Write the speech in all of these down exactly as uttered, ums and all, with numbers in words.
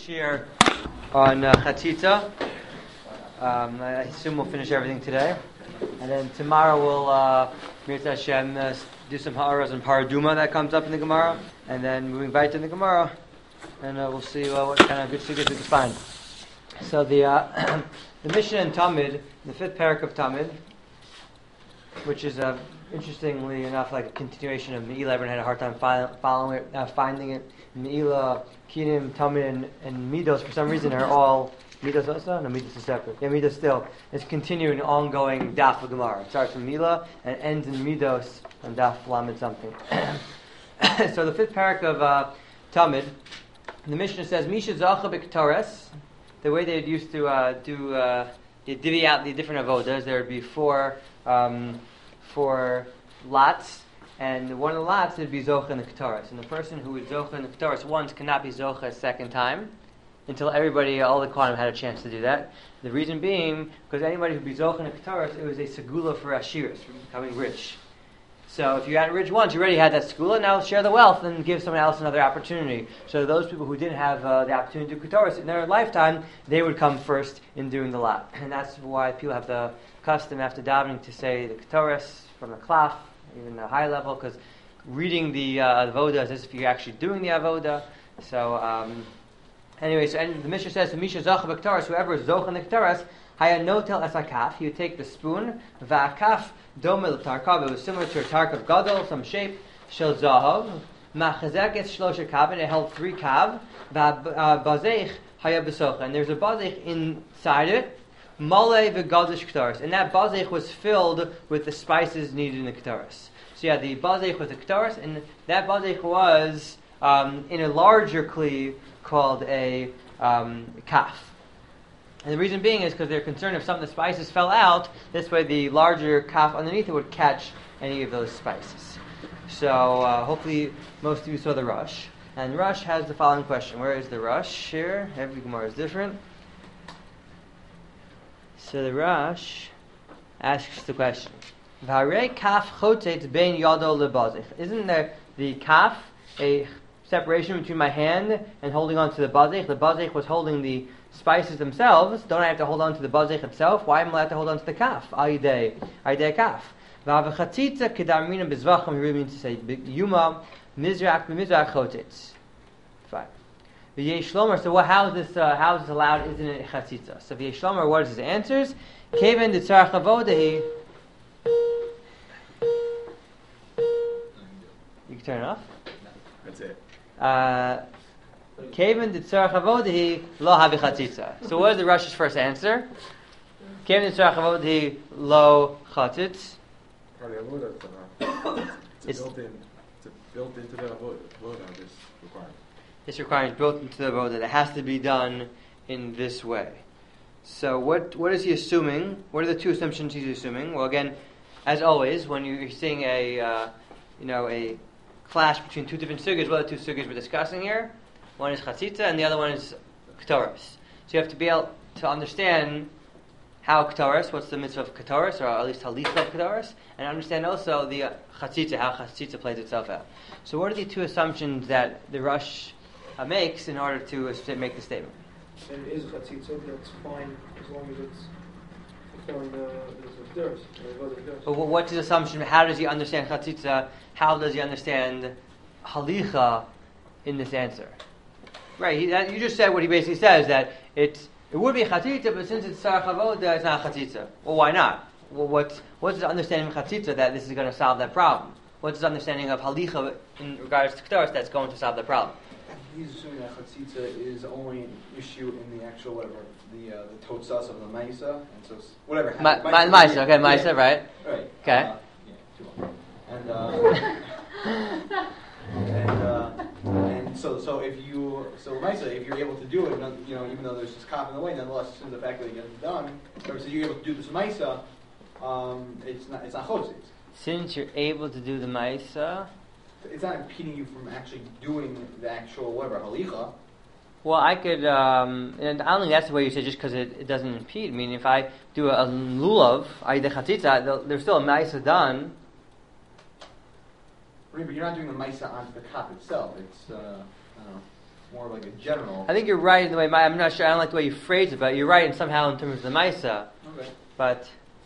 Shir on uh, Chatzitza. Um, I assume we'll finish everything today. And then tomorrow we'll, uh, Mirza Hashem, uh, do some ha'aras and paraduma that comes up in the Gemara. And then moving back to the Gemara. And uh, we'll see uh, what kind of good sugyas we can find. So the uh, the Mishnah in Tamid, the fifth parak of Tamid, which is uh, interestingly enough like a continuation of Me'ilah. Everyone had a hard time fi- following it, uh, finding it. Me'ilah, Kinim, Tamid, and, and Midos for some reason are all Midos also? No, Midos is separate. Yeah, Midos still. It's continuing, ongoing Daf of Gemara. It starts from Me'ilah and ends in Midos and Daf Lamed something. So the fifth parak of uh, Tamid, the Mishnah says, Misha Zacha B'Ktares. The way they used to uh, do, uh, they divvy out the different avodas. There would be four, um, four lots, and one of the lots would be Zocha in the Ktaris. And the person who would Zocha in the Ktaris once cannot be Zocha a second time until everybody, all the Kohanim had a chance to do that. The reason being, because anybody who would be Zocha in the Ktaris, it was a segula for Ashiris, for becoming rich. So if you got rich once, you already had that segula, now share the wealth and give someone else another opportunity. So those people who didn't have uh, the opportunity to do Ktaris in their lifetime, they would come first in doing the lot. And that's why people have the custom after davening to say the Ktaris from the klaf, even the high level, because reading the uh, avoda is as if you're actually doing the avoda. So um, anyway, so and the Mishnah says, Misha Zocha B'Ktaris, whoever is Zocha in the Ktaris, Hayanotel Esakaf, he would take the spoon, Va'akaf Domel Tarkav, it was similar to a Tarkav Gadol, some shape, Shel Zahav, Machazek es Shlosha Kav, and it held three Kav, Va'bazeich Haya B'Socha, and there's a Bazeich inside it, Malei V'Gadish Ktaris, and that Bazeich was filled with the spices needed in the Ktaris. So yeah, the Bazeich was the Ktaris, and that Bazeich was um, in a larger cleave called a um, Kaf. And the reason being is because they're concerned if some of the spices fell out, this way the larger kaf underneath it would catch any of those spices. So uh, hopefully most of you saw the Rush. And Rush has the following question. Where is the Rush? Here. Every Gemara is different. So the Rush asks the question. V'harei kaf chotet bein yado lebazich. Isn't there the kaf a separation between my hand and holding on to the bazich? The bazich was holding the spices themselves. Don't I have to hold on to the bazich itself? Why am I allowed to hold on to the kaf? Ayidei, ayidei kaf. V'avachatzitza kedarmina bezvacham. He really means to say yuma mizrach b'mizrach chotetz. Fine. V'yesh shlomer. So what, how is this? Uh, how is this allowed? Isn't it chatzitza? So v'yesh shlomer. What is his answers? Keven ditzarach avodahi. You can turn it off. That's it. Uh, Kaven ditzarach avodahi lo havi chatzitza. So what is the Rush's first answer? Kaven ditzarach avodahi lo chatzitz. It's built in. It's built into the avoda. This requirement. This requirement is built into the avoda. It has to be done in this way. So what what is he assuming? What are the two assumptions he's assuming? Well, again, as always, when you're seeing a uh, you know a clash between two different sugyas, what are the two sugyas we're discussing here? One is chatzitza and the other one is k'toros. So you have to be able to understand how k'toros, what's the mitzvah of k'toros, or at least halicha of k'toros, and understand also the uh, chatzitza, how chatzitza plays itself out. So what are the two assumptions that the Rush uh, makes in order to uh, make the statement? And it is chatzitza, that's fine as long as it's fulfilling the k'toros. But what's his assumption? How does he understand chatzitza? How does he understand halicha in this answer? Right, he, that, you just said what he basically says, that it's, it would be chatzitza, but since it's sarach avoda, it's not chatzitza. Well, why not? Well, what's, what's his understanding of chatzitza that this is going to solve that problem? What's his understanding of halicha in regards to k'taros that's going to solve the problem? He's assuming that chatzitza is only an issue in the actual, whatever, the uh, the totzas of the ma'isa, and so whatever. Ma- ma- ma'isa, okay, ma'isa, yeah. right? Right. Okay. Uh, yeah, too long. And uh, and uh, and so so if you so ma'isa, if you're able to do it, you know, even though there's this cop in the way, nonetheless, as soon as the fact that it gets done, so you're able to do this ma'isa, um, it's not it's not chotzitz. Since you're able to do the ma'isa, it's not impeding you from actually doing the actual whatever halicha. well, I could, um, and I don't think that's the way you say just because it, it doesn't impede. I mean, if I do a, a lulav, I the chatzitza, there's still a ma'isa done. But you're not doing the ma'isa onto the cup itself. It's, uh, I don't know. more like a general. I think you're right in the way. My, I'm not sure. I don't like the way you phrase it, but you're right in somehow in terms of the Maisa. Okay. But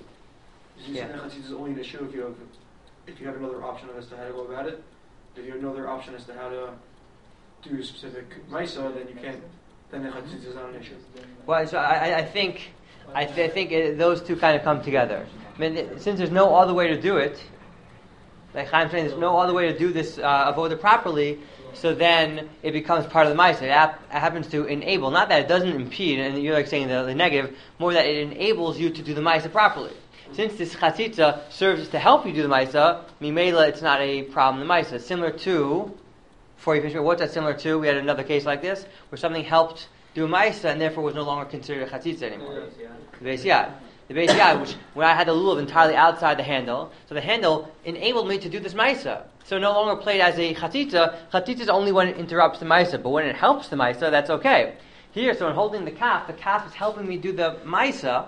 Is you Yeah. saying that Chatzitza is only an issue if you have if you have another option as to how to go about it? If you have another option as to how to do a specific Maisa, then you can't. Then the Chatzitza is not an issue. well, so I, I- I think I, th- I think it, those two kind of come together. I mean, th- since there's no other way to do it, like I'm saying, there's no other way to do this uh, avoda properly. So then it becomes part of the Maisa. It, hap- it happens to enable, not that it doesn't impede, and you're like saying the, the negative, more that it enables you to do the Maisa properly. Since this chatzitza serves to help you do the Maisa, mimela, it's not a problem in the Maisa. Similar to, before you finish, what's that similar to? We had another case like this, where something helped do a Maisa and therefore was no longer considered a chatzitza anymore. The Beis Yad. The Beis Yad, which when I had the lulav entirely outside the handle, so the handle enabled me to do this Maisa. So no longer played as a chatzitza. Chatzitza is only when it interrupts the Maisa, but when it helps the Maisa, that's okay. Here, so in holding the calf, the calf is helping me do the Maisa,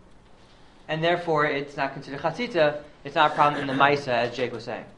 and therefore it's not considered chatzitza. It's not a problem in the Maisa, as Jake was saying.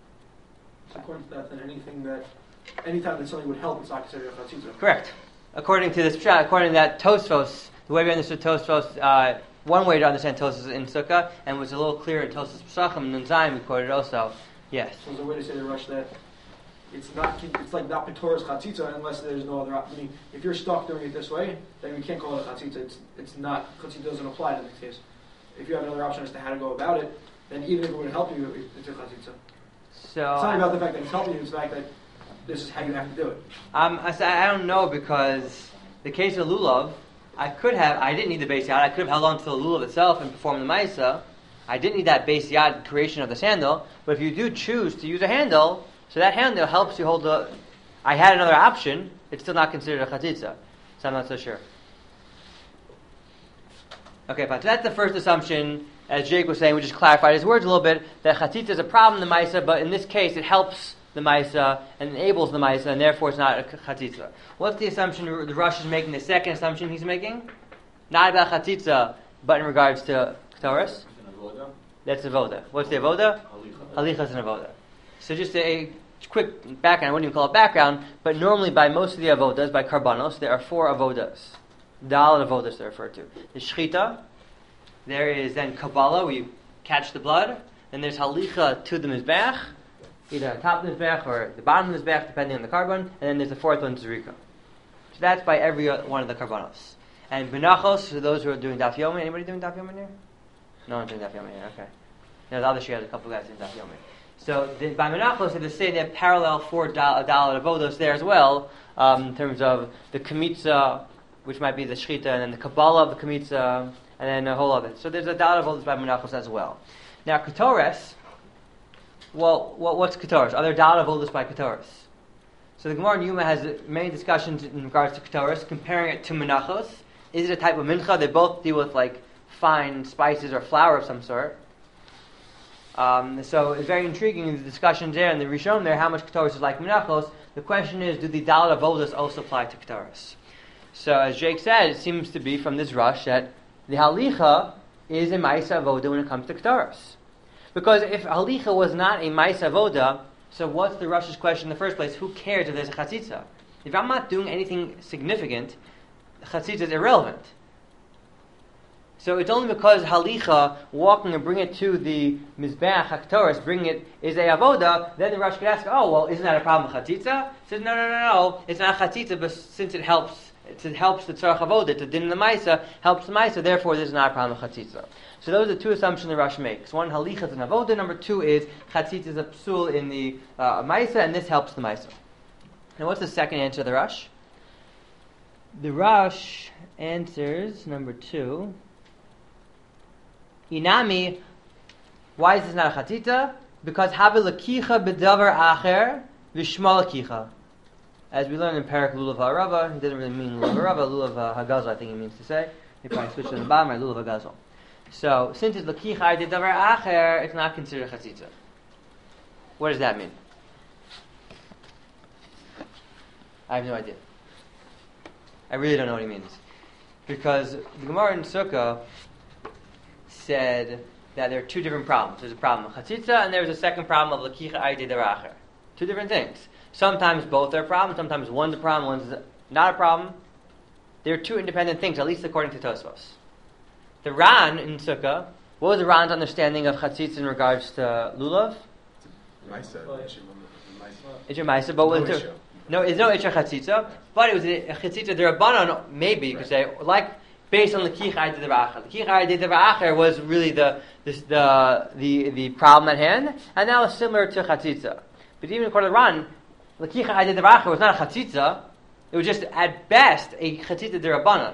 So according to that, then anything that, anytime that something would help, it's not considered a Chatzitza. Correct. According to this, according to that Tosfos, the way we understood Tosfos, uh, one way to understand Tosfos in Sukkah, and was a little clearer in Tosfos Pesachim and in Zion we quoted also. Yes. So there's a way to say the Rush that it's not, it's like not Petora's Chatzitza unless there's no other option. I mean, if you're stuck doing it this way, then we can't call it a Chatzitza. It's, it's not, Chatzitza doesn't apply to this case. If you have another option as to how to go about it, then even if it would help you, it's a Chatzitza. So It's not about the fact that it's helping you, it's the fact that this is how you have to do it. Um, I, said, I don't know, because the case of lulav, I could have, I didn't need the base yad, I could have held on to the lulav itself and performed the maisa. I didn't need that base yad creation of this handle, but if you do choose to use a handle, so that handle helps you hold the, I had another option, it's still not considered a chatzitza. So I'm not so sure. Okay, fine. So that's the first assumption, as Jake was saying, we just clarified his words a little bit, that chatzitza is a problem in the maisa, but in this case it helps the maisa and enables the maisa, and therefore it's not a chatzitza. What's the assumption the Rosh is making? The second assumption he's making, not about chatzitza, but in regards to Ketores. That's avoda. What's the avoda? Halicha is an avoda. So just a quick background. I wouldn't even call it background, but normally by most of the avodas, by karbanos, there are four avodas. Daled avodas they're referred to. The shchita. There is then kabbalah, where you catch the blood. Then there's halicha to the mizbech, either on top of the mizbech or the bottom of the mizbech, depending on the carbon. And then there's the fourth one, zerika. So that's by every one of the karbanos. And benachos, for those who are doing daf yomi. Anybody doing daf yomi here? No one's doing daf yomi here. Okay. Now the other she has a couple guys doing daf yomi. So the, by menachos, they say they have parallel four daled avodos there as well, um, in terms of the kamitza, which might be the shchita, and then the kabbalah of the kamitza, and then a whole other. So there's a daled avodos by menachos as well. Now ketores. Well, what, what's ketores? Are there daled avodos by ketores? So the Gemara in Yuma has many discussions in regards to ketores, comparing it to menachos. Is it a type of mincha? They both deal with like fine spices or flour of some sort. Um, so it's very intriguing, the discussions there and the Rishon there, how much Ketores is like Menachos. The question is, do the Daled Avodas also apply to Ketores? So as Jake said, it seems to be from this rush that the Halicha is a Maisa Avoda when it comes to Ketores. Because if Halicha was not a Maisa Avoda, so what's the Rush's question in the first place? Who cares if there's a Chatzitza? If I'm not doing anything significant, Chatzitza is irrelevant. So it's only because halicha, walking and bring it to the mizbeach haktoris, bring it is a avoda. Then the Rosh could ask, oh well, isn't that a problem with chatzitza? He says no, no, no, no. It's not chatzitza, but since it helps, it helps the tzarach avoda, the din in the maisa helps the maisa. Therefore, this is not a problem with chatzitza. So those are the two assumptions the Rosh makes. One, halicha is an avoda. Number two is chatzitza is a psul in the uh, maisa, and this helps the maisa. Now, what's the second answer of the Rosh? The Rosh answers number two. Inami, why is this not a chatzitza? Because havi lakicha bedavar acher v'shma lakicha. As we learned in Parak Lulav HaRava, he doesn't really mean Lulav HaRava, Lulav HaGazal I think he means to say. He probably switched to the bottom, right? Lulav HaGazal. So, since it's lakicha bedavar acher, it's not considered a chatzitza. What does that mean? I have no idea. I really don't know what he means. Because the Gemara in Sukkah said that there are two different problems. There's a problem of chatzitza, and there's a second problem of lakicha ayde deracher. Two different things. Sometimes both are a problem, sometimes one's a problem, one's not a problem. They're two independent things, at least according to Tosfos. The Ran in Sukkah, what was the Ran's understanding of chatzitza in regards to lulav? Maisa, Oh, yeah. issue, Maisa. It's your Maisa, but No was issue. no, it's no Isha chatzitza, but it was a chatzitza derabanan, maybe you could say, like based on the kichai de devacher. The kichai de devacher was really the this, the the the problem at hand, and now it's similar to chatzitza. But even according to Ran, the kichai de devacher was not a chatzitza; it was just at best a chatzitza derabanan.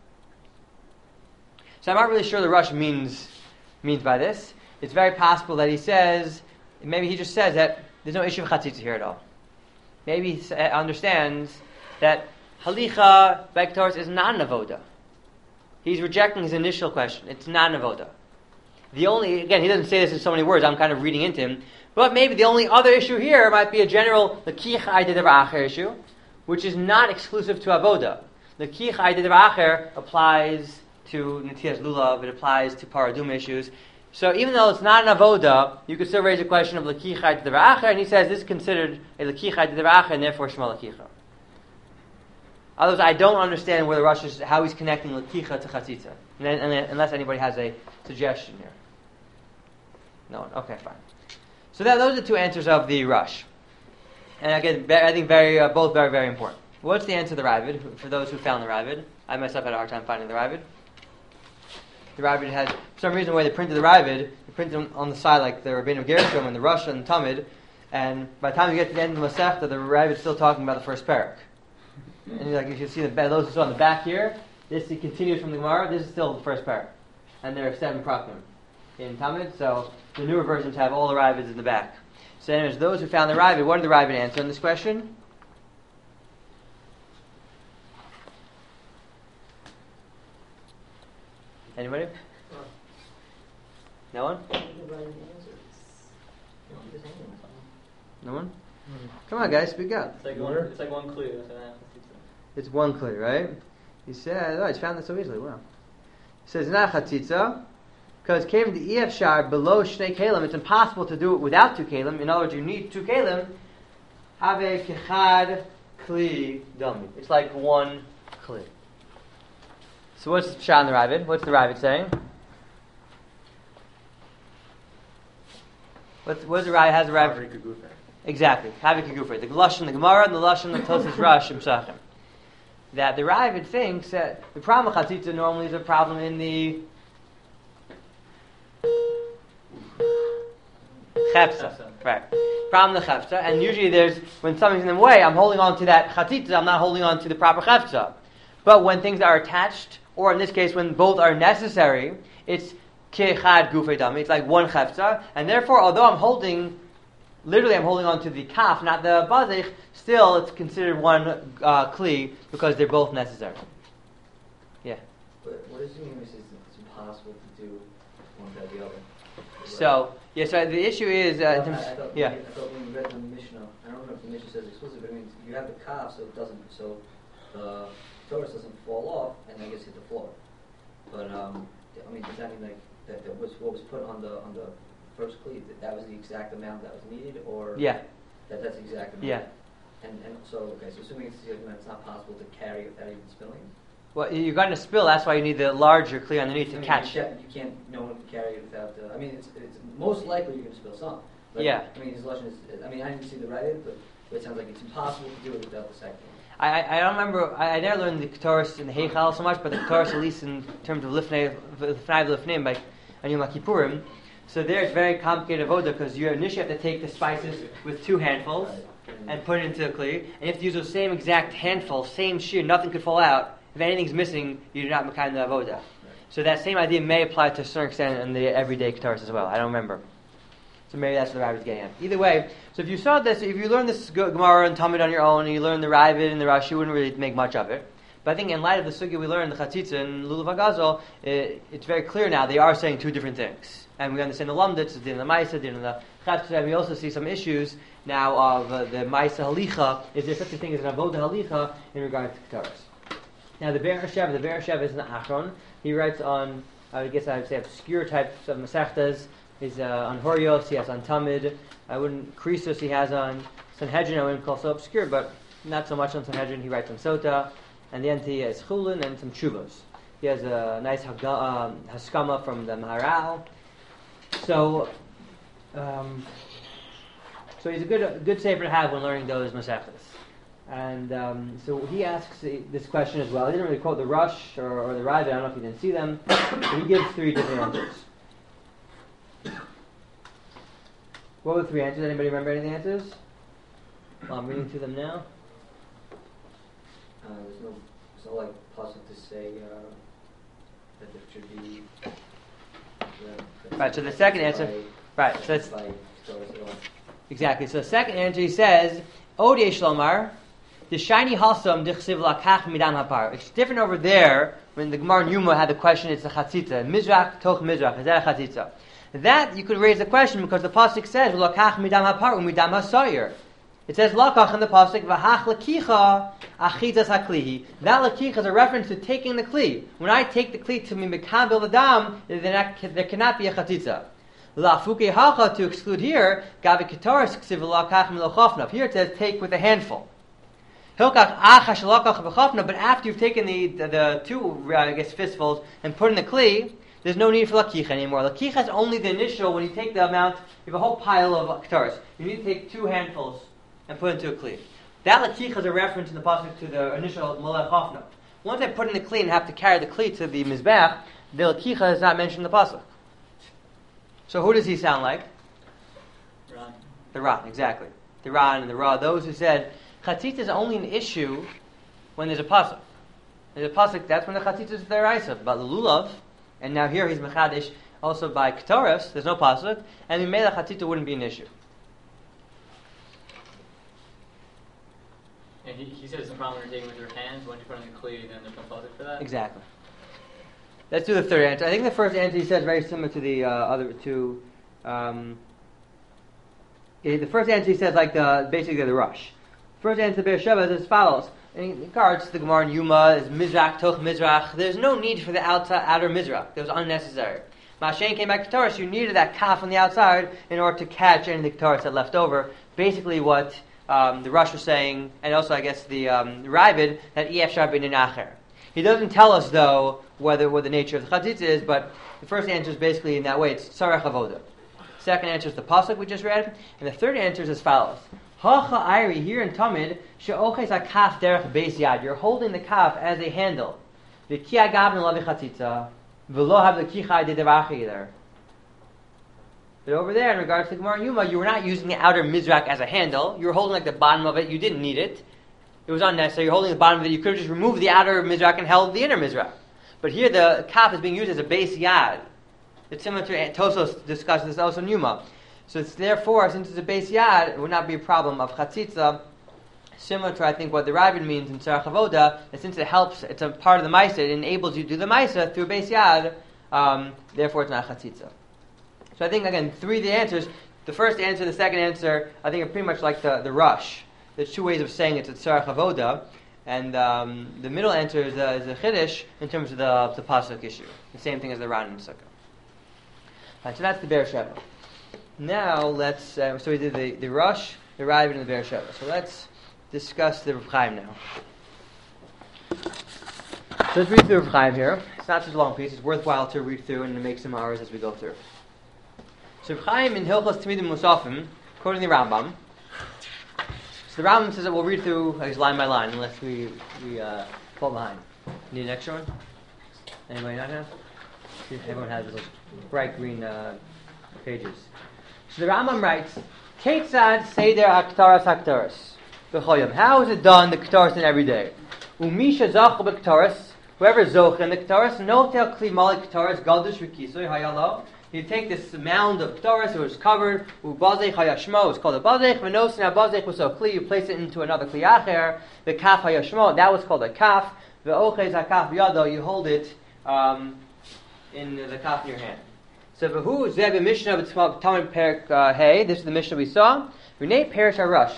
So I'm not really sure the Rush means means by this. It's very possible that he says, maybe he just says that there's no issue of chatzitza here at all. Maybe he s- understands that halicha by Ketores is not an avoda. He's rejecting his initial question. It's not an avoda. The only, again, he doesn't say this in so many words, I'm kind of reading into him, but maybe the only other issue here might be a general, the kichai de acher issue, which is not exclusive to avoda. The kichai de acher applies to netias lulav, it applies to paradum issues. So even though it's not an avoda, you could still raise a question of lekichai de acher, and he says this is considered a lekichai de acher, and therefore shema lekicha. Otherwise, I don't understand where the Rosh is, how he's connecting lekicha to chatzitza, and then, and then, unless anybody has a suggestion here. No one. Okay, fine. So that, those are the two answers of the Rush, and again, ve- I think very uh, both very very important. What's the answer to the Ravid? For those who found the Ravid, I myself had a hard time finding the Ravid. The Ravid has, for some reason, the way they printed the Ravid, they printed them on the side like the Rabbeinu Gershom and the Rush and Tamid, and by the time you get to the end of the Masechta, the Ravid's still talking about the first parak. And like you can see the those who saw on the back here, this he continues from the Gemara. This is still the first parak, and there are seven prakim in Tamid. So the newer versions have all the Ravids in the back. So, anyways, those who found the Ravid, what did the Ravid answer on this question? Anybody? No one? No one? Come on, guys, speak up. It's like one. It's like one clear. That's an chatzitza. It's one clear, right? He said, oh, he's found that so easily. Wow. He says, not chatzitza, because came the E F shar below shnei kalim. It's impossible to do it without two kalim. In other words, you need two kalim. Have kechad kli dami. It's like one kli. So what's Shah and the Ravid? What's the Ravid saying? What's, what does the Ravid, has the Ravid? Havri Kagufe. Exactly. Havik Kagufri. The Lashon, the Gemara, and the Lashon, the Tosas Rush, and Psachim. That the Ravid thinks that the problem with Chatzitza normally is a problem in the Chefza. Right. Problem in the Chefza. And usually there's, when something's in the way, I'm holding on to that Chatzitza, I'm not holding on to the proper Chefza. But when things are attached, or in this case, when both are necessary, it's Kechad Gufei Dami. It's like one Chefza. And therefore, although I'm holding Literally, I'm holding on to the kaf, not the bazich. Still, it's considered one uh, kli because they're both necessary. Yeah. But what does he mean when he says it's impossible to do one without the other? So, yeah. So the issue is, uh, in I, terms, I, thought yeah. when, I thought when we read the Mishnah, I don't know if the Mishnah says explicitly, but it means you have the kaf, so it doesn't, so the Torah doesn't fall off and then gets hit the floor. But um, I mean, does that mean like that, that was what was put on the on the first cleat, that that was the exact amount that was needed, or Yeah. that that's the exact amount? Yeah. And and so okay, so assuming it's, it's not possible to carry without even spilling. Well, you're going to spill. That's why you need the larger kli underneath I to mean, catch. You can't, you can't. No one can carry it without. Uh, I mean, it's, it's most likely you're going to spill some. But, Yeah. I mean, his lesson is. I mean, I didn't see the right, but, but it sounds like it's impossible to do it without the second one. I, I I don't remember. I, I never learned the Ketores in the Heichal so much, but the Ketores, at least in terms of Lifnei Lifnei Lifnim, like on Yom Kippurim. So there it's very complicated avoda because you initially have to take the spices with two handfuls and put it into the kli, and you have to use those same exact handful, same shear, nothing could fall out. If anything's missing, you do not make kind of avoda. So that same idea may apply to a certain extent in the everyday Ketores as well. I don't remember. So maybe that's what the Ravid is getting at. Either way, so if you saw this, if you learned this Gemara and Talmud on your own, and you learned the Ravid and the Rashi, you wouldn't really make much of it. But I think in light of the sugya we learned, the Chatzitza and Lulav HaGazol, it, it's very clear now they are saying two different things. And we understand the Lamditz, the din of the Maisa, din of the Chatzitza, and we also see some issues now of uh, the Maisa Halicha. Is there such a thing as an Avoda Halicha in regard to Ketores? Now the Be'er Shev, the Be'er Shev is an Achron. He writes on, I guess I would say, obscure types of Masechtas. He's uh, on Horios, he has on Tamid. I wouldn't, Krisos he has on Sanhedrin are also obscure, but not so much on Sanhedrin. He writes on Sota, and the end he has Chulin and some Chuvos. He has a nice haga, um, Haskama from the Maharal. So, um, so he's a good a good sefer to have when learning those Masechtas. And um, so he asks this question as well. He didn't really quote the Rush or, or the Ravid. I don't know if you didn't see them. But he gives three different answers. What were the three answers? Anybody remember any of the answers? Well, I'm reading through them now. Uh, there's no, there's no like positive to say uh, that there should be. Uh, Right. So the second answer. by, Right. So it's by Torah at all. exactly. So the second answer he says, "Od Shlomar, the shiny halsam dichsiv lakach midam hapar." It's different over there when the Gemara in Yuma had the question. It's a chatzitza. Mizrach toch mizrach. Is that a chatzitza? That you could raise the question because the pasuk says lakach midam hapar umidam hasayer. It says lakach in the pasuk v'hach lakicha achitzas haklihi. That lakicha is a reference to taking the kli. When I take the kli to me mekabel the dam, then there cannot be a chatzitza. Lafuke hacha to exclude here gavi kitaris ksiv lakach milachafna. Here it says take with a handful. Hilkach achash lakach b'chafna. But after you've taken the the, the two uh, I guess fistfuls and put in the kli, there's no need for lakicha anymore. Lakicha is only the initial when you take the amount. You have a whole pile of kitaris. You need to take two handfuls and put into a kli. That lakicha is a reference in the pasuk to the initial malach hafna. Once I put in the kli and have to carry the kli to the mizbech, the lakicha is not mentioned in the pasuk. So who does he sound like? Ron. The Ran, exactly. The Ran and the Ra, those who said chatzitza is only an issue when there's a pasuk. There's a pasuk, that's when the chatzitza is the Raisa, about the lulav, and now here he's mechadish also by ketoros. There's no pasuk, and mimela chatzitza wouldn't be an issue. And he, he said it's a problem when you're taking with your hands. Once you put on the kli, then there's no positive for that. Exactly. Let's do the third answer. I think the first answer he said is very similar to the uh, other two. Um, eh, the first answer he says like the basically the Rush. First answer to Beersheba is as follows. In regards to the Gemara in Yuma is Mizrach toch Mizrach. There's no need for the outside outer Mizrach. That was unnecessary. Mashen came back to Taurus. You needed that kaf on the outside in order to catch any of the Taurus that left over. Basically, what um, the Rush was saying, and also I guess the um, Ravid, that Efshar ben Nacher. He doesn't tell us, though, whether what the nature of the chatzitza is, but the first answer is basically in that way. It's tzarech avoda. Second answer is the pasuk we just read, and the third answer is as follows: Hacha Iri here in Tamid she'oches hakaf derech beis yad. You're holding the kaf as a handle. V'ki agav nelavi chatzitza v'lo have the kichai de devachi either. But over there, in regards to Gemara Yuma, you were not using the outer mizrak as a handle. You were holding like the bottom of it. You didn't need it. It was unnecessary. You're holding the bottom of it. You could have just removed the outer mizrak and held the inner mizrak. But here the kaf is being used as a base yad. It's similar to Tosos discusses this also in Yuma. So it's therefore, since it's a base yad, it would not be a problem of chatzitza. Similar to I think what the Ravid means in Tzarech Avoda, that since it helps, it's a part of the Maisa, it enables you to do the Maisa through a base yad. Um, therefore, it's not chatzitza. So I think again, three of the answers. The first answer, the second answer, I think are pretty much like the the Rush. There's two ways of saying it's a tzarech avoda, and um, the middle answer is a, is a chiddush in terms of the, the pasuk issue. The same thing as the Ran and the Sukkah. Right, so that's the Beersheba. Now let's. Uh, so we did the, the Rush, the Ravid, and the Beersheba. So let's discuss the Reb Chaim now. So let's read through Reb Chaim here. It's not such a long piece. It's worthwhile to read through and to make some hours as we go through. So Reb Chaim in Hilchos Tamidim Musafim, quoting the Rambam. So the Rambam says that we'll read through I guess, line by line unless we we uh, fall behind. Need an extra one? Anybody not have? Everyone has those bright green uh, pages. So the Rambam writes, Ketzad Seder Haktaras Haktaras B'choyim. How is it done, the Ktaras in every day? Umisha Zach B'Ktaras, whoever Zoch in the Ktaras, Notel Kli Malik Ktaras, Galdush V'Kisoy Hayalo. You take this mound of Ktaras, it was covered, Ubazech Hayashmo, it's called a Bazech, V'Nosin HaBazech was a Kli, you place it into another Kli Acher, the Kaf Hayashmo, that was called a Kaf, V'Ochez HaKaf Yado, you hold it um, in the Kaf in your hand. So V'Hu Zeb Mishnah B'Tamid Perik Hey, this is the Mishnah we saw, Renei Perish HaRush.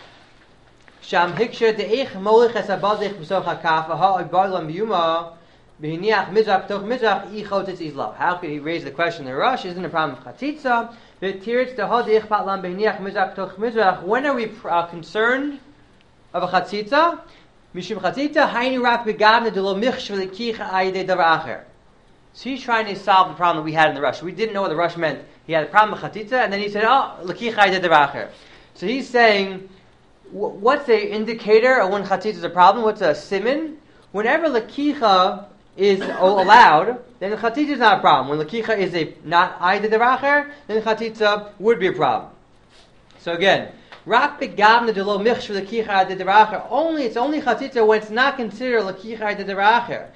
Sham Hiksha De'ich Molech Es HaBazech B'Soch HaKaf, V'Ha Oibaylam Yuma, Behiniach mizrach b'toch mizrach I chotetz izlav. How could he raise the question in the Rush? Isn't a problem of chatzitza? V'tiritz dehadich patlam behiniach mizrach b'toch mizrach. When are we uh, concerned of a chatzitza? Mishum chatzitza hainu rak begavne de lo michsh v'lekicha ayidei davar acher. So he's trying to solve the problem that we had in the Rush. We didn't know what the Rush meant. He had a problem with chatzitza, and then he said, oh, lekicha ayidei davar acher. So he's saying, what's the indicator of when chatzitza is a problem? What's a siman? Whenever lekicha is allowed, then the chatzitza is not a problem. When lekicha is a not ayidei davar acher, then chatzitza would be a problem. So again, rak begavne de lo michsh v'lekicha ayidei davar acher. Only it's only chatzitza when it's not considered lekicha ayidei davar acher.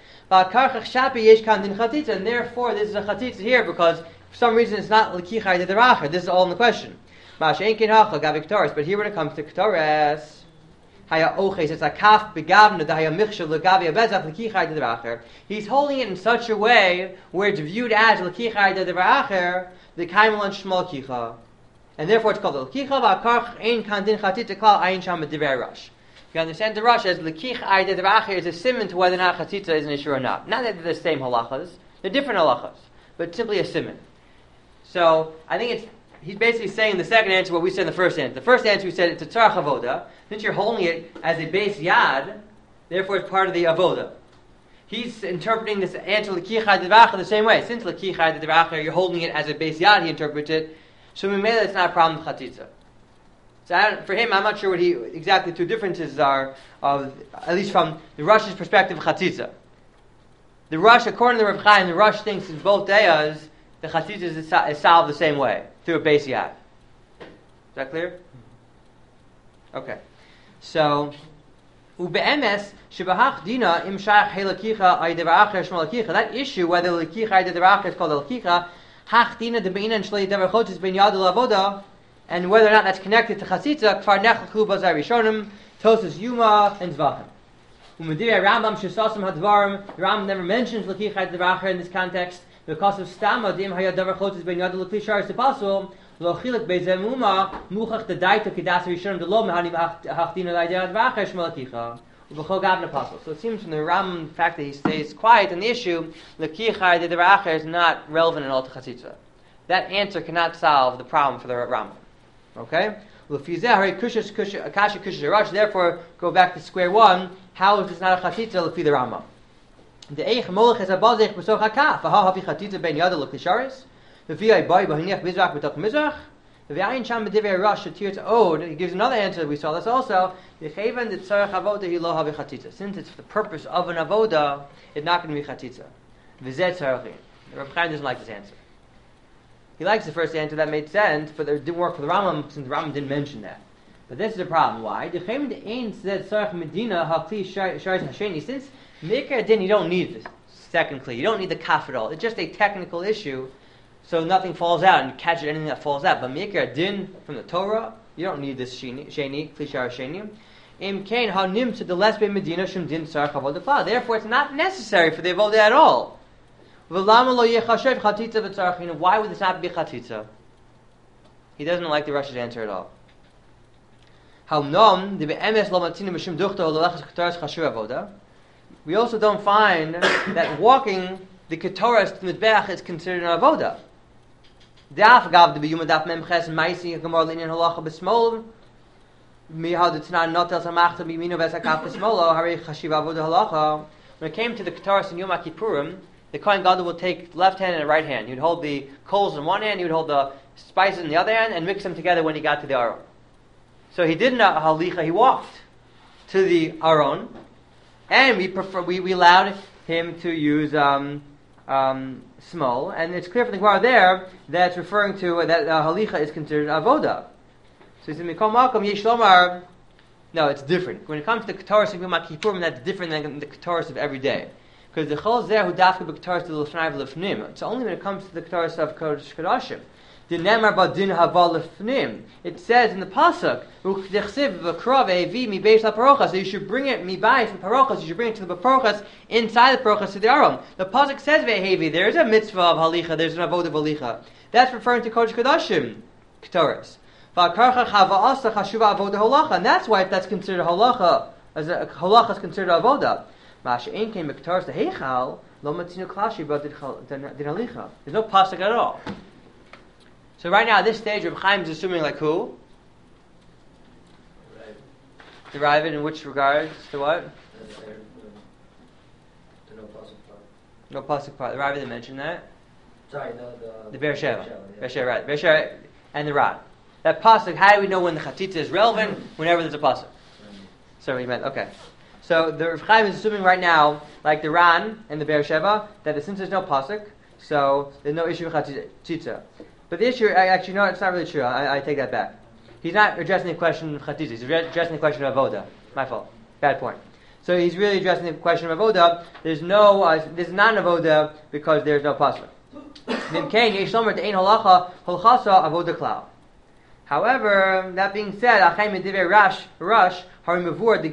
And therefore, this is a chatzitza here because for some reason it's not lekicha ayidei davar acher. This is all in the question. But here when it comes to Ketores, haya oches, it's a kaf begavna da haya michshel legavi abezach lekicha ayidei davar acher. He's holding it in such a way where it's viewed as lekicha ayidei davar acher, the kaimel and shmal kicha, and therefore it's called the lekicha va'karch ein kan din chatzitza klal ayin sham divrei Rush. You understand the Rush as lekicha ayidei davar acher is a siman to whether or not chatzitza is an issue or not. Not that they're the same halachas, they're different halachas, but simply a siman. So I think it's he's basically saying the second answer what we said in the first answer. The first answer we said it's a tzarach avoda. Since you're holding it as a base yad, therefore it's part of the avoda. He's interpreting this answer lekicha ayidei davar acher the same way. Since lekicha ayidei davar acher, you're holding it as a base yad, he interprets it. So we made that it's not a problem with chatzitza. So I don't, for him, I'm not sure what he exactly two differences are, of, at least from the Rush's perspective of chatzitza. The Rush, according to the Reb Chaim, the Rush thinks in both dayas the chatzitza is, is solved the same way, through a base yad. Is that clear? Okay. So, ube'emes shebahach dina im shach he lekicha ayidei davar acher shmal lekicha. That issue, whether lekicha ayidei davar acher is called lekicha, hach dina de beina and shlei davar chotes ben yad lavoda, and whether or not that's connected to chatzitza, kfar nechelchu bazar rishonim, Tosas Yuma and Zvachim. Umedirei Rambam shesasam hadvarim. Rambam never mentions lekicha ayidei davar acher in this context because of stama dim hayad davar chotes ben yad lekli shar sepasul lo chilik beizem uma muchach the daita kedas rishonim de lo mehanim hach dina ayidei davar acher shmal lekicha. So it seems from the Rambam, the fact that he stays quiet on the issue, lekicha ayidei davar acher is not relevant at all to chatzitza. That answer cannot solve the problem for the Rambam. Okay? Therefore, go back to square one. How is this not a chatzitza lefi the Rambam? The eich molech is a bazich b'soch hakaf. V'ha havi chatzitza ben yada l'klisharis. Lefi ay bay b'hiniach mizrach b'toch mizrach. V'ayin sham b'divrei Rush shetir to od. He gives another answer. We saw this also. Yechevan the tzarech avoda hi lo havi chatzitza. Since it's for the purpose of an avoda, it's not going to be chatzitza. V'zeh tzarechim. The Reb Chaim doesn't like this answer. He likes the first answer, that made sense, but it didn't work for the Rambam since the Rambam didn't mention that. But this is the problem. Why? Since Mikra Din, you don't need this second kli. You don't need the kaf at all. It's just a technical issue, so nothing falls out, and you catch anything that falls out. But Mikra Din from the Torah, you don't need this sheni, kli shar sheni. Im kain hanim to the lesbe medina shum din sarach avodah klal. Therefore, it's not necessary for the avodah at all. Why would this not be chatzitza? He doesn't like the Rush's answer at all. We also don't find that walking the Ketores to Mizbeach is considered an avoda. When it came to the Ketores in Yom Kippurim, the Kohen Gadol would take the left hand and the right hand. He would hold the coals in one hand, he would hold the spices in the other hand, and mix them together when he got to the Aron. So he did not halicha, he walked to the Aron, and we prefer, we, we allowed him to use um, um, small, and it's clear from the Gemara there that it's referring to, uh, that uh, halicha is considered avoda. So he said, Mikol Malkom Yesh Lomar. No, it's different. When it comes to the Ketores of Yom Kippurim, that's different than the Ketores of every day. Because the chol zeh hu dafka b'ketaros to l'fnai v'l'fnim. It's only when it comes to the ketaros of kodesh kodashim. The nemar b'din hava l'fnim. It says in the pasuk, "U'chdichsiv v'krav evi mi beish la'parochas." So you should bring it mi bais l'parochas. You should bring it to the parochas inside the parochas to the aron. The pasuk says ve'hevi. There is a mitzvah of halicha. There's an avodah of halicha. That's referring to kodesh kodashim ketaros. V'karcha chava asa chashuva avodah halacha. And that's why if that's considered halacha, as a halacha is considered avodah. Masha ein came Ketores the Heichal, Lo matzino klashi but din halicha. There's no pasuk at all. So right now, at this stage, Reb Chaim is assuming like who? Derive it in which regards to what? The no pasuk part. No pasuk part. The Rav didn't mention that. Sorry, the the The Be'er Sheva. yeah. Be'er Sheva, right. Be'er Sheva and the Rad. That pasuk, how do we know when the Chatzitza is relevant? Whenever there's a pasuk. So he meant, okay. So the Reb Chaim is assuming right now, like the Ran and the Be'er Sheva, that since there's no pasuk, so there's no issue with Chatzitza. But the issue, actually, no, it's not really true. I, I take that back. He's not addressing the question of Chatzitza. He's addressing the question of Avoda. My fault. Bad point. So he's really addressing the question of Avoda. There's no, uh, this is not an Avoda because there's no pasuk. However, that being said, Rash, Rush, but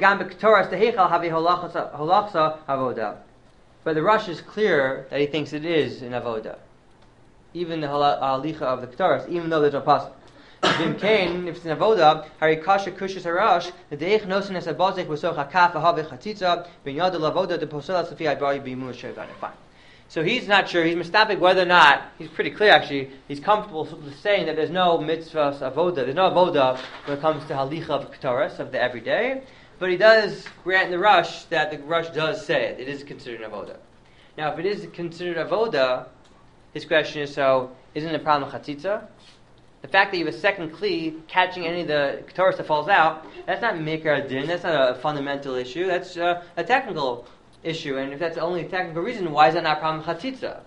the Rush is clear that he thinks it is an avoda, even the halicha of the Ketores, even though there's no pasuk. If it's an avoda, harikasha kushis harash, the deich nosin es abozek v'soch hakaf ahav chatzitza ben yad lavoda de posela safi adbari b'imun shegan. Fine. So he's not sure. He's mistapik whether or not, he's pretty clear actually, he's comfortable saying that there's no mitzvah avoda, there's no avoda when it comes to halicha of Ketores, of the everyday, but he does grant the Rush that the Rush does say it. It is considered an avoda. Now if it is considered avoda, his question is, so isn't it a problem with chatzitza? The fact that you have a second kli catching any of the Ketores that falls out, that's not mikra din, that's not a fundamental issue, that's uh, a technical issue, and if that's the only technical reason, why is that not a problem with chatzitza?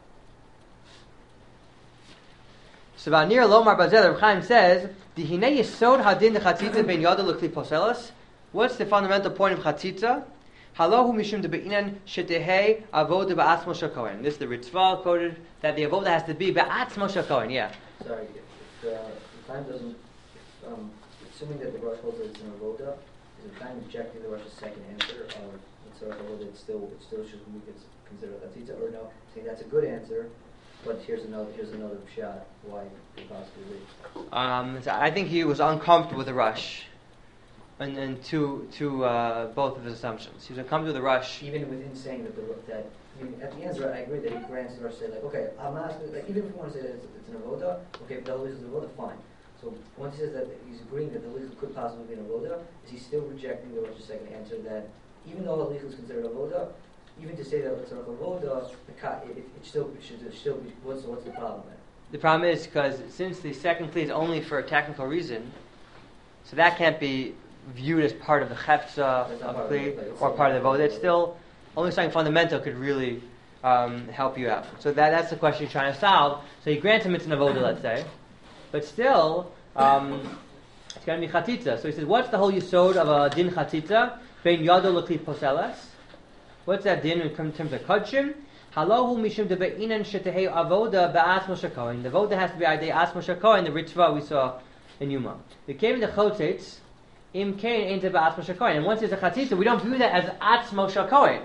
So Vanir Lomar Bazel, Reb Chaim says, Dihine yesod hadin chatzitza ben yada l'kli poselas. What's the fundamental point of chatzitza? Halahu mishum de be'inan shetehei avoda ba'atzmo shel kohen. This is the Ritzvah quoted that the avoda has to be ba'atzmo shel kohen. Yeah. Sorry, if the, the time doesn't, um, assuming that the Rush holds that it's an avoda, is the time rejecting the Rush's second answer, or it's a avoda, it still it still should be considered chatzitza, or no, saying that's a good answer, but here's another here's another shot why it could possibly be. Um, so I think he was uncomfortable with the Rush. And then to to uh, both of his assumptions, he was uncomfortable with the Rush. Even within saying that the that I mean, at the end, right, I agree that he grants the Rush say like, okay, I'm not asking, like, even if you want to say that it's, it's an avoda, okay, if the Halicha is an avoda, fine. So once he says that he's agreeing that the Halicha could possibly be an avoda, is he still rejecting the Rush's second answer that even though the Halicha is considered avoda, even to say that it's an avoda, the ka, it, it still it should it still be what's what's the problem there? The problem is because since the second plea is only for a technical reason, so that can't be viewed as part of the chefza of plea or part of the vote. It's still only something fundamental could really um, help you out. So that that's the question you're trying to solve. So you grant him it's an avoda, let's say, but still um, it's going to be chatzitza. So he says, what's the whole yisod of a din chatzitza? Bein yado l'kli poseles. What's that din in terms of kodshim? Halohu mishum de be'inan shetehei avoda ba'atzmo shakoin. The voda has to be idei atzmo shakoin. The ritzvah we saw in Yuma. We came to chotzitz. Im kain ain't about atzmo shakoin, and once there's a chatzitza, we don't view that as atzmo shakoin.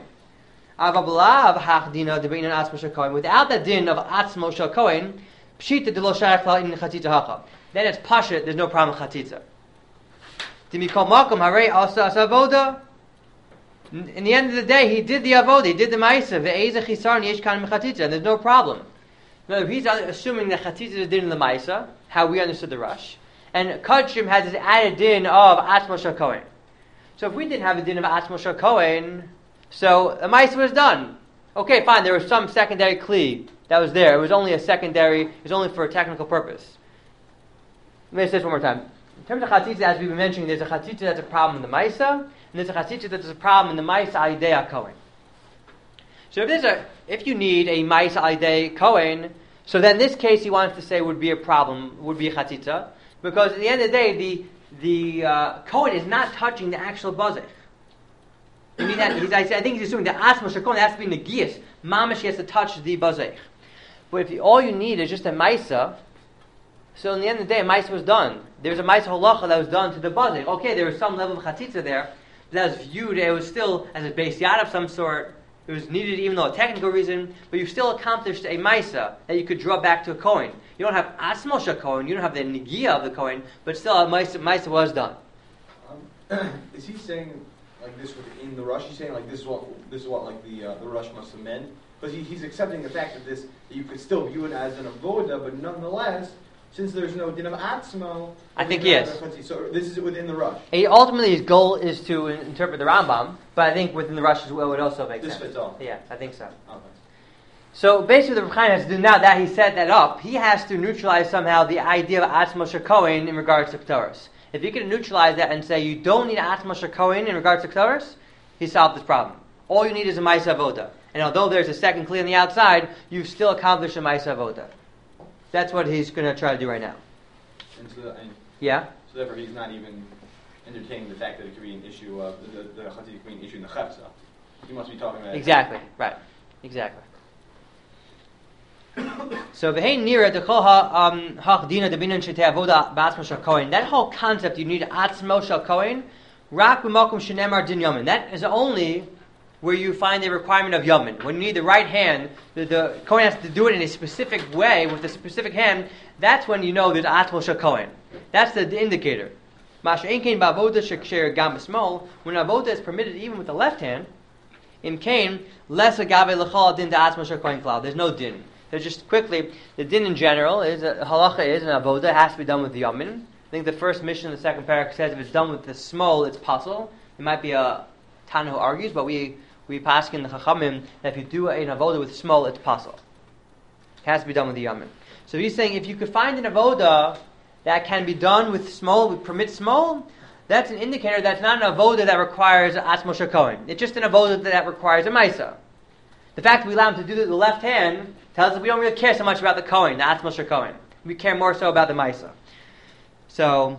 Avablav hachdina debein atzmo shakoin. Without that din of atzmo shakoin, pshita de lo shayach la in chatzitza hacha. Then it's pashit. There's no problem with chatzitza. Dimikol makom harei asa asavoda. In the end of the day, he did the avoda, he did the ma'isa. Ve'ezeh chisar yesh kan mechatzitza, and there's no problem. Now, if he's assuming that chatzitza is din in the ma'isa, how we understood the Rush. And Kodshim has this added din of Atzmo Shel Kohen. So if we didn't have a din of Atzmo Shel Kohen, so the Maisa was done. Okay, fine, there was some secondary Kli that was there. It was only a secondary, it was only for a technical purpose. Let me say this one more time. In terms of Chatzitza, as we've been mentioning, there's a Chatzitza that's a problem in the Maisa, and there's a Chatzitza that's a problem in the Maisa Aidei Kohen. So if there's a, if you need a Maisa Aidei Kohen, so then this case he wants to say would be a problem, would be a Chatzitza. Because at the end of the day, the the uh, Kohen is not touching the actual bazech. I mean that he's, I think he's assuming that Asma Shakon has to be Negias. Mamash has to touch the bazech. But if you, all you need is just a Maisa, so in the end of the day, a Maisa was done. There's a Maisa Holacha that was done to the bazech. Okay, there was some level of Chatzitza there, but that was viewed, it was still as a base yad of some sort. It was needed even though a technical reason, but you still accomplished a Maisa that you could draw back to a Kohen. You don't have Asmo Kohen, you don't have the Negiah of the Kohen, but still a Maisa, Maisa was done. Um, is he saying, like this within the rush? He's saying like this is what this is what like the uh, the rush must amend, because he, he's accepting the fact that this that you could still view it as an avoda, but nonetheless, since there's no din of atzmo, I think he is. So this is within the rush. He, ultimately, his goal is to in- interpret the Rambam, but I think within the rush as well would also make this sense. This fits all. Yeah, I think so. Okay. So basically, the Reb Chaim has to do now that he set that up, he has to neutralize somehow the idea of atzmo shekoin in regards to Ketores. If you can neutralize that and say you don't need atzmo shekoin in regards to Ketores, he solved this problem. All you need is a ma'aseh avoda, and although there's a second kli on the outside, you've still accomplished a ma'aseh avoda. That's what he's going to try to do right now. And so, and Yeah. so therefore, he's not even entertaining the fact that it could be an issue of the the, the chatzitza could be an issue in the chepsa. He must be talking about Exactly. Right. Exactly. So v'hein nira dechol ha um hachdina debinan shetei avoda b'atzmo shel kohen. That whole concept, you need atzmo shel kohen, rak b'makom shenemar din yamin. That is only where you find a requirement of yamin. When you need the right hand, the, the kohen has to do it in a specific way with a specific hand. That's when you know there's atzmo shel kohen. That's the, the indicator. Masha einkein ba'avoda sheksher gam b'smol. When avoda is permitted even with the left hand, in kain less agave l'chol din da'atzmo shel kohen klal. There's no din. So just quickly, the din in general is, uh, halacha is, an avoda has to be done with the yamin. I think the first mission in the second parak says if it's done with the small, it's pasul. It might be a Tana who argues, but we, we pass in the Chachamim that if you do an avoda with small, it's pasul. It has to be done with the yamin. So he's saying if you could find an avoda that can be done with small, we permit small, that's an indicator that's not an avoda that requires atzmo shel kohen. It's just an avoda that requires a maisa. The fact that we allow him to do it with the left hand tells us we don't really care so much about the kohen, the atzmo shel kohen. We care more so about the maisa. So,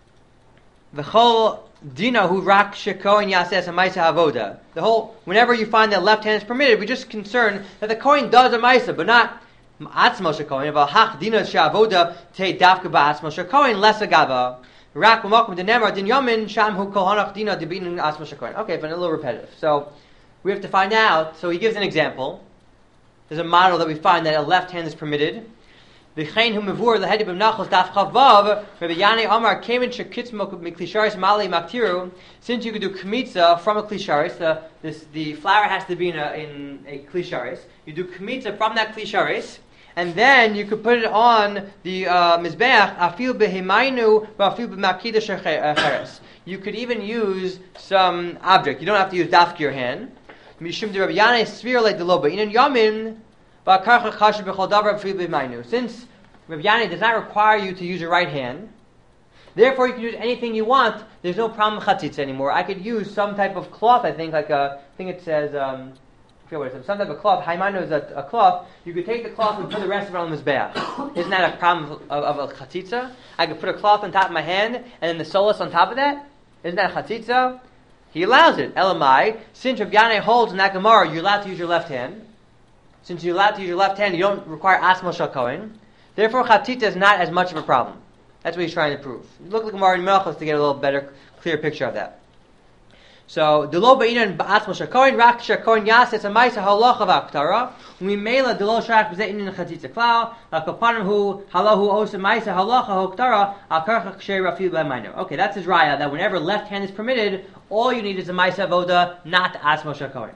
v'chol dina hu rak shekohen yases a maisa avoda. The whole, whenever you find that left hand is permitted, we're just concerned that the kohen does a maisa, but not atzmo shel kohen. But hach dina she'avoda te dafka ba'atzmo shel kohen less agava. Rak b'makom denemar din yamin sham hu kol hanach dina debinin atzmo shel kohen. Okay, but a little repetitive. So, we have to find out. So he gives an example. There's a model that we find that a left hand is permitted. V'chein hu mevur l'hedi b'mnachos daf chavav. Rabbi Yanei Amar came in shekitzmo miklisharis mali maktiru. Since you could do kmitza from a klisharis, the this the flour has to be in a in a klisharis. You do kmitza from that klisharis, and then you could put it on the uh, mizbeach afil behimaynu v'afil b'makida shecheres. You could even use some object. You don't have to use dafka your hand. Mishum de Rabbi Yanei svir le deloba inan yamin va'karcha chasher b'chol davar afil b'himaynu. Since Rabbi Yanei does not require you to use your right hand, therefore you can use anything you want. There's no problem with chatzitza anymore. I could use some type of cloth. I think like a, I think it says, um, I forget what it says. Some type of cloth. Haymaynu is a, a cloth. You could take the cloth and put the rest of it on the mizbeach. Isn't that a problem of, of a chatzitza? I could put a cloth on top of my hand and then the solus on top of that. Isn't that a chatzitza? He allows it. Elamai. Since Rabbi Yanei holds in that Gemara, you're allowed to use your left hand. Since you're allowed to use your left hand, you don't require atzmo shel kohen. Therefore, chatzitza is not as much of a problem. That's what he's trying to prove. Look at the Gemara in Melchus to get a little better, clear picture of that. So, delo ba'inan ba'atzmo shel kohen, rak shel kohen yases a ma'isa halacha v'aktara, u'mimela delo shrak b'zeh inan chatzitza klal, l'kapanim hu halahu osa ma'isa halacha ha'aktara, al karcha ksher rafil b'mayno. Okay, that's his raya, that whenever left hand is permitted, all you need is a ma'isa avoda, not atzmo shel kohen.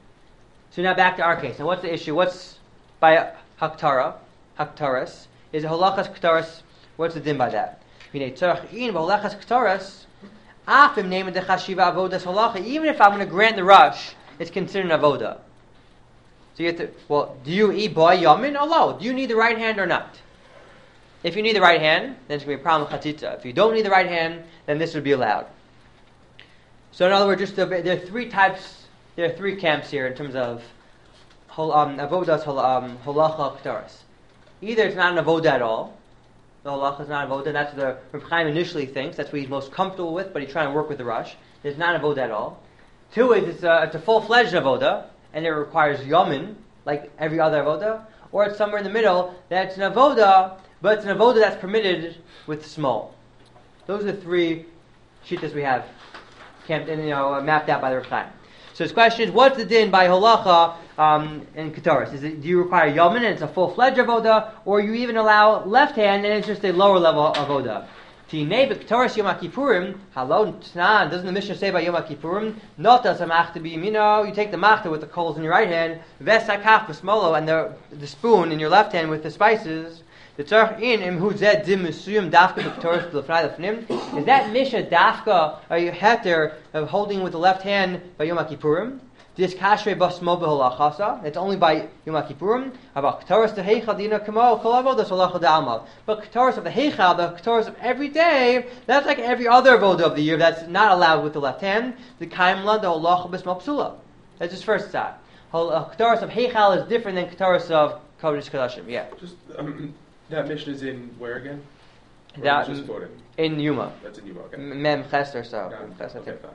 So now back to our case. Now what's the issue? What's by haktara, haktaras? Is it halachas ktaras? What's the din by that? Minei tzarach in v'halachas ktaras, afim named the chashiva avodas halacha. Even if I'm going to grant the rush, it's considered an avoda. So you have to. Well, do you eat boy yamin or lo? Do you need the right hand or not? If you need the right hand, then it's going to be a problem with chatzitza. If you don't need the right hand, then this would be allowed. So in other words, just the, there are three types. There are three camps here in terms of um, avodas um, halacha ktaras. Either it's not an avoda at all. The halacha is not an avoda. That's what the Reb Chaim initially thinks. That's what he's most comfortable with, but he's trying to work with the rush. It's not an avoda at all. Two is it's a, it's a full-fledged avoda, and it requires yamin, like every other avoda. Or it's somewhere in the middle, that's an avoda, but it's an avoda that's permitted with small. Those are the three shittas we have camped and, you know, mapped out by the Reb Chaim. So his question is, what's the din by halacha um, in Ketaris? Is it, do you require yamin and it's a full-fledged avoda, or you even allow left hand and it's just a lower level avoda? Tinei b'ktoras Yom HaKippurim, halon tnan, doesn't the Mishnah say about Yom HaKippurim, notas hamachta b'yamino, you take the machta with the coals in your right hand, v'sakaf b'smolo, and the, the spoon in your left hand with the spices, the tzarch in im hu zed dim mesuyim dafka b'ktoras b'lefnai lefnim, is that Mishnah dafka, are you heter of holding with the left hand by Yom HaKippurim? This kashrei basmo b'holachasa. It's only by Yom Kippurim. About k'toras the heichal dina kamo kolavo das halacha da'amal. But k'toras of the heichal, the k'toras of every day, that's like every other avoda of the year. That's not allowed with the left hand. The kaimla the halacha b'smo psula. That's his first side. K'toras of heichal is different than k'toras of kodesh kodashim. Yeah. Just um, that mission is in where again? Or That just quoted? in Yuma. That's in Yuma. Okay. Mem ches or so. Got it. Ches, I Okay, think. fine.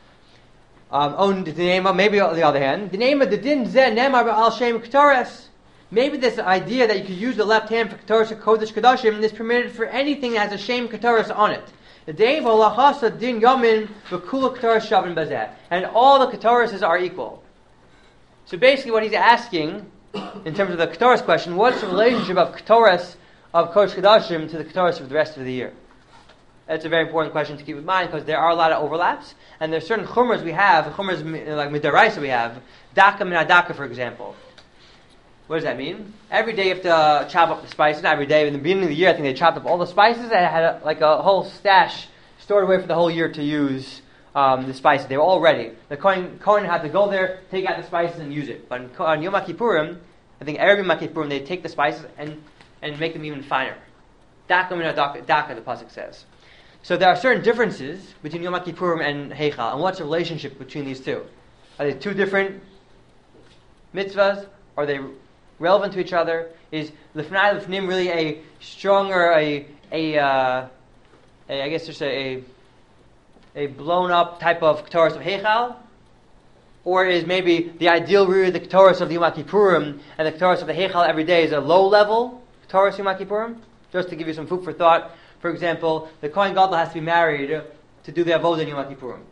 Um, on the name of, maybe on the other hand, the name of the din zeh nemar al shem k'toras. Maybe this idea that you could use the left hand for k'toras or kodesh kodashim is permitted for anything that has a shem k'toras on it. The day v'olachasa din yamin v'kula k'toras shavin bazeh, and all the k'torases are equal. So basically, what he's asking, in terms of the k'toras question, what's the relationship of k'toras of kodesh kodashim to the k'toras of the rest of the year? That's a very important question to keep in mind because there are a lot of overlaps, and there's certain chumras we have, chumras like midaraisa we have, daka min adaka, for example. What does that mean? Every day you have to chop up the spices. Not every day. In the beginning of the year, I think they chopped up all the spices and had a, like a whole stash stored away for the whole year to use um, the spices. They were all ready. The Kohen, Kohen had to go there, take out the spices, and use it. But on Yom Kippurim, I think every Yom Kippurim they take the spices and, and make them even finer. Daka min adaka, daka, the pasuk says. So there are certain differences between Yom Kippurim and Heichal, and what's the relationship between these two? Are they two different mitzvahs? Are they relevant to each other? Is Lefnai Lefnim really a stronger, a, a, uh, a I guess just a, a blown up type of K'toras of Heichal? Or is maybe the ideal really the K'toras of the Yom Kippurim and the K'toras of the Heichal every day is a low level K'toras Yom Kippurim? Just to give you some food for thought. For example, the Kohen Gadol has to be married to do the avodah in Yom Kippurim.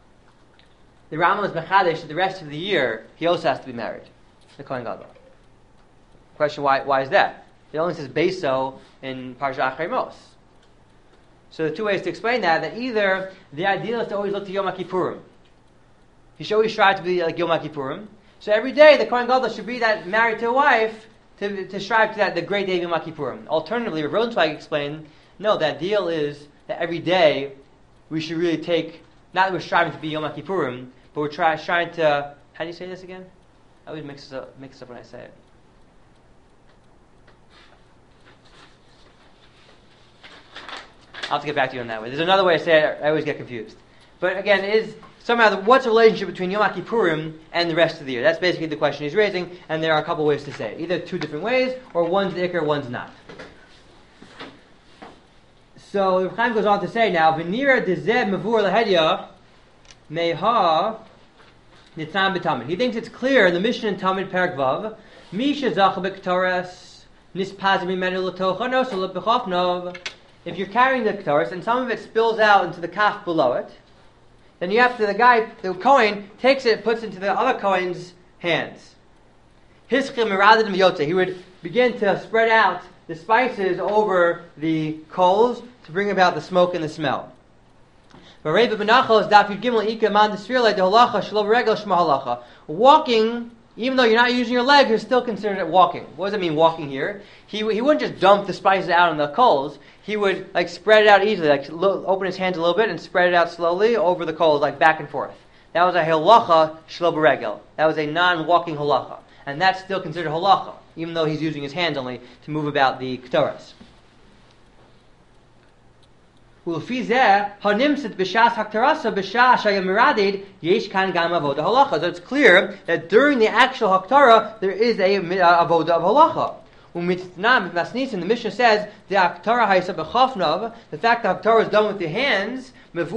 The Rambam is mechadish that the rest of the year he also has to be married. The Kohen Gadol. Question: Why? Why is that? It only says beso in Parshat Acharei Mos. So the two ways to explain that: that either the ideal is to always look to Yom Kippurim. He should always strive to be like Yom Kippurim. So every day the Kohen Gadol should be that married to a wife to, to strive to that the great day of Yom Kippurim. Alternatively, Rav Rosenzweig explained. No, the deal is that every day we should really take, not that we're striving to be Yom Kippurim, but we're try, trying to, how do you say this again? I always mix this up, mix this up when I say it. I'll have to get back to you on that way. There's another way to say it, I always get confused. But again, it is somehow, the, what's the relationship between Yom Kippurim and the rest of the year? That's basically the question he's raising, and there are a couple ways to say it. Either two different ways, or one's the ikar, one's not. So Reb Chaim goes on to say now, "V'nira dezeh mavur lahedya meha nitzam b'tamid." He thinks it's clear in the Mishnah in Tamid Perek Vav, "Misha zacha b'ktoras nispaz mimenu l'tochanos u'lepechofnov." If you're carrying the ktoras and some of it spills out into the kaf below it, then you have to, the guy, the Kohen, takes it, puts it into the other Kohen's hands. Hischim miradim yotze. He would begin to spread out the spices over the coals to bring about the smoke and the smell. Walking, even though you're not using your leg, you're still considered walking. What does it mean, walking here? He he wouldn't just dump the spices out on the coals. He would like spread it out easily, like lo- open his hands a little bit and spread it out slowly over the coals, like back and forth. That was a halacha shlo b'regel. That was a non-walking halacha, and that's still considered halacha, even though he's using his hands only to move about the k'toras. So it's clear that during the actual haktara there is a uh, avoda of halacha. The Mishnah says the haktara the fact that haktara is done with the hands,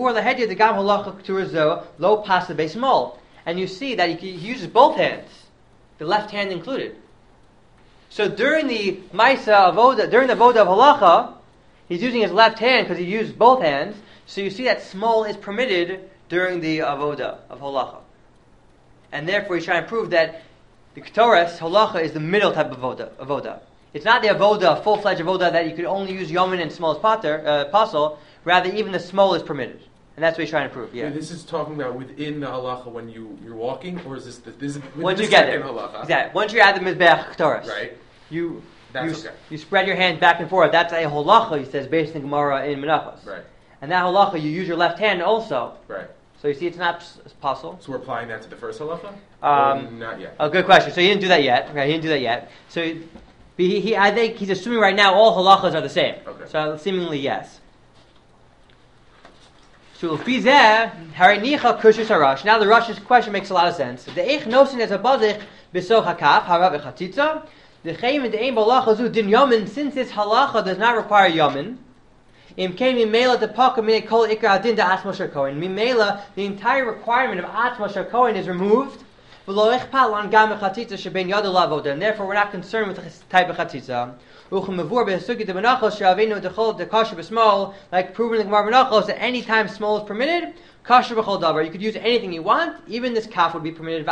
and you see that he uses both hands, the left hand included. So during the Maisa avoda, during the avoda of halacha, he's using his left hand because he used both hands. So you see that small is permitted during the avoda of halacha, and therefore he's trying to prove that the k'toras halacha is the middle type of avoda. avoda. It's not the avoda, full-fledged avoda that you could only use yomin and small as pater, uh, apostle. Rather, even the small is permitted, and that's what he's trying to prove. Yeah. And this is talking about within the halacha when you you're walking, or is this the, this is within Once the you get there, second halacha? exactly. Once you're at the mizbeach Torah, Right. You That's you, okay. you spread your hands back and forth. That's a halacha. He says based in Gemara in Menachos. Right. And that halacha, you use your left hand also. Right. So you see, it's not possible. So we're applying that to the first halacha? Um, or not yet. A good question. So he didn't do that yet. Okay, he didn't do that yet. So he, he, he, I think he's assuming right now all halachas are the same. Okay. So seemingly yes. So lefizeh harinicha kushus harash. Now the Rush's question makes a lot of sense. The eich nosin as a bazich besoch hakaf harav echatitza. The chayim and the ein balacha zu din yamin. Since this halacha does not require yamin. Im came mimela the paka min kol ikra adin da atma shakoin. Mimela, the entire requirement of atma shakoin is removed. And therefore, we're not concerned with this type of chatzitza. Like proven in the Gemara Menachos that any time small is permitted, kasher b'chol davar. You could use anything you want. Even this kaf would be permitted.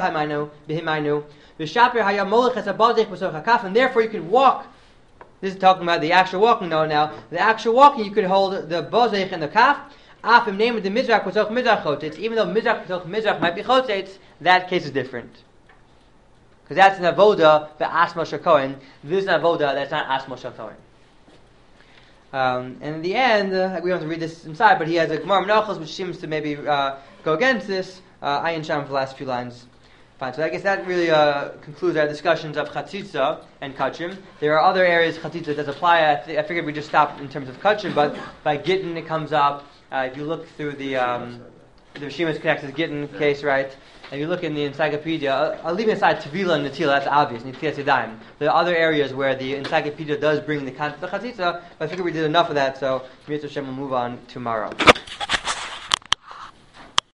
And therefore, you could walk. This is talking about the actual walking. No, now the actual walking, you could hold the bozech and the kaf. Afim name of the mizrach was mizrach chotitz. Even though mizrach mizrach might be chotitz, that case is different. Because that's an avoda, the asma shakoin. This is an avoda that's not asma shakoin. Um, and in the end, uh, we don't have to read this inside, but he has a Gemara Menachos which seems to maybe uh, go against this. Uh, Ayin Sham for the last few lines. Fine. So I guess that really uh, concludes our discussions of chatzitza and kachim. There are other areas chatzitza does apply. I, th- I figured we just stopped in terms of kachim, but by gittin it comes up. Uh, if you look through the um, the Shemus connects as gittin case, right? And you look in the encyclopedia, I'll, I'll leave aside Tevila and Natila, that's obvious, Netilas Yadayim. There are other areas where the encyclopedia does bring the concept of chatzitza, but I figured we did enough of that, so Mitzvah Hashem will move on tomorrow.